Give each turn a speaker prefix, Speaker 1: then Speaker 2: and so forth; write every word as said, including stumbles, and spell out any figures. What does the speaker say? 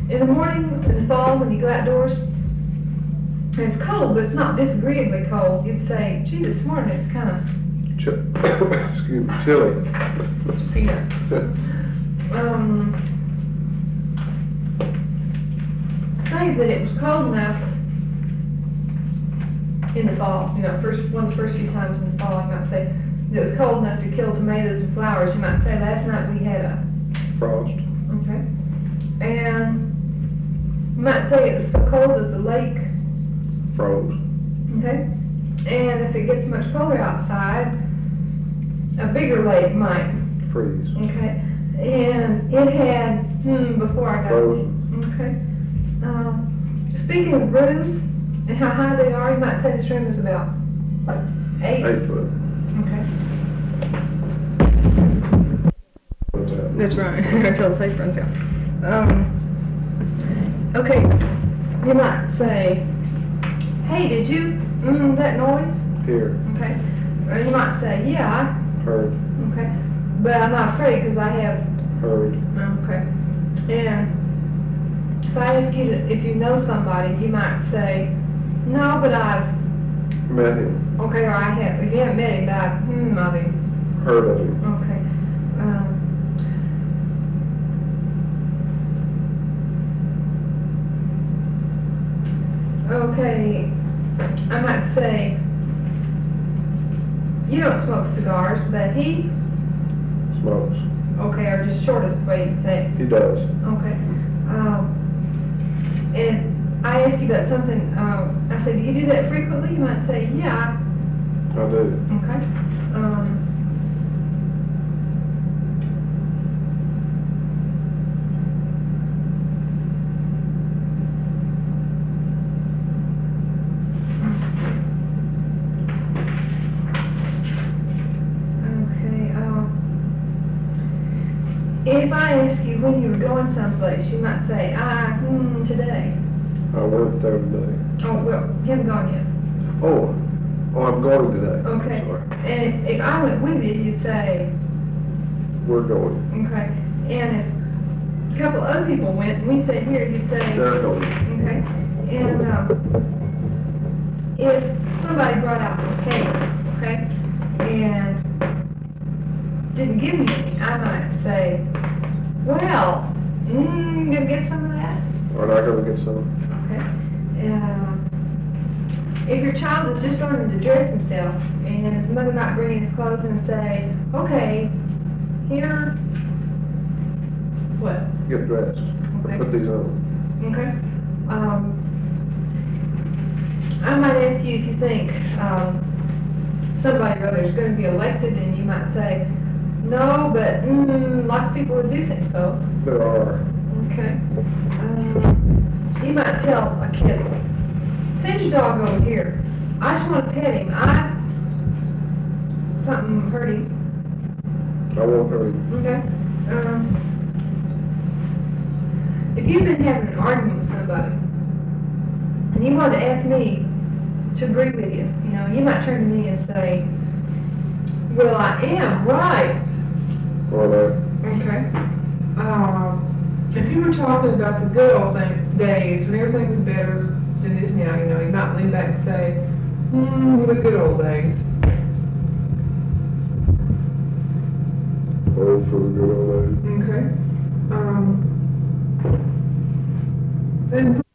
Speaker 1: in the morning, in the fall, when you go outdoors, and it's cold, but it's not disagreeably cold, you'd say, gee, this morning it's kind of...
Speaker 2: Ch- excuse me, chilly.
Speaker 1: Peanuts. um, say that it was cold enough in the fall, you know, first one of the first few times in the fall, you might say, it was cold enough to kill tomatoes and flowers. You might say, last night we had a...
Speaker 2: Frost.
Speaker 1: Okay. And you might say it's so cold that the lake...
Speaker 2: Froze.
Speaker 1: Okay. And if it gets much colder outside, a bigger lake might...
Speaker 2: Freeze.
Speaker 1: Okay. And it had, hmm, before I got...
Speaker 2: Frozen.
Speaker 1: Okay. Um, speaking of rooms and how high they are, you might say this room is about eight.
Speaker 2: Eight foot.
Speaker 1: Okay.
Speaker 2: What's that?
Speaker 1: That's right, until the tape runs out. Um, okay, you might say, hey, did you, mm, that noise?
Speaker 2: Here.
Speaker 1: Okay. Or you might say, yeah,
Speaker 2: Heard.
Speaker 1: I, okay. But I'm not afraid because I have,
Speaker 2: Heard.
Speaker 1: okay. And if I ask you to, if you know somebody, you might say, no, but I've,
Speaker 2: Met him.
Speaker 1: okay, or I have, if you haven't met him, but I've, hmm, I've
Speaker 2: Heard of him.
Speaker 1: okay. Um, Okay, I might say, you don't smoke cigars, but he,
Speaker 2: Smokes.
Speaker 1: okay, or just shortest way you can say it.
Speaker 2: He does.
Speaker 1: Okay. Um, and I ask you about something, uh, I say, do you do that frequently? You might say, yeah.
Speaker 2: I do.
Speaker 1: Okay. Um, If I ask you when you were going someplace, you might say, I, hmm, today.
Speaker 2: I went there today.
Speaker 1: Oh, well, you haven't gone yet.
Speaker 2: Oh. Oh, I'm going today.
Speaker 1: Okay.
Speaker 2: Sorry.
Speaker 1: And if, if I went with you, you'd say,
Speaker 2: We're going.
Speaker 1: okay. And if a couple other people went, and we stayed here, you'd say,
Speaker 2: They're going.
Speaker 1: okay. And um, if somebody brought out some cake, okay, and didn't give me any, I might say, well, mm, gonna get some of that?
Speaker 2: We're not going to get some.
Speaker 1: Okay. Uh, if your child is just learning to dress himself, and his mother might bring his clothes and say, okay, here, what?
Speaker 2: Get dressed.
Speaker 1: Okay.
Speaker 2: Put these on.
Speaker 1: Okay. Um, I might ask you if you think um, somebody or other is going to be elected, and you might say, no, but mm, lots of people would do think so.
Speaker 2: There are.
Speaker 1: Okay. Um, you might tell a kid, send your dog over here. I just want to pet him. I, something hurt him.
Speaker 2: I won't hurt him.
Speaker 1: Okay. Um, if you've been having an argument with somebody, and you want to ask me to agree with you, you know, you might turn to me and say, well, I am right.
Speaker 2: Or that.
Speaker 1: Okay. Um, if you were talking about the good old thing, days when everything was better than it is now, you know, you might lean back and say, hmm, the good old days.
Speaker 2: Oh, for the good old days.
Speaker 1: Okay. Um, and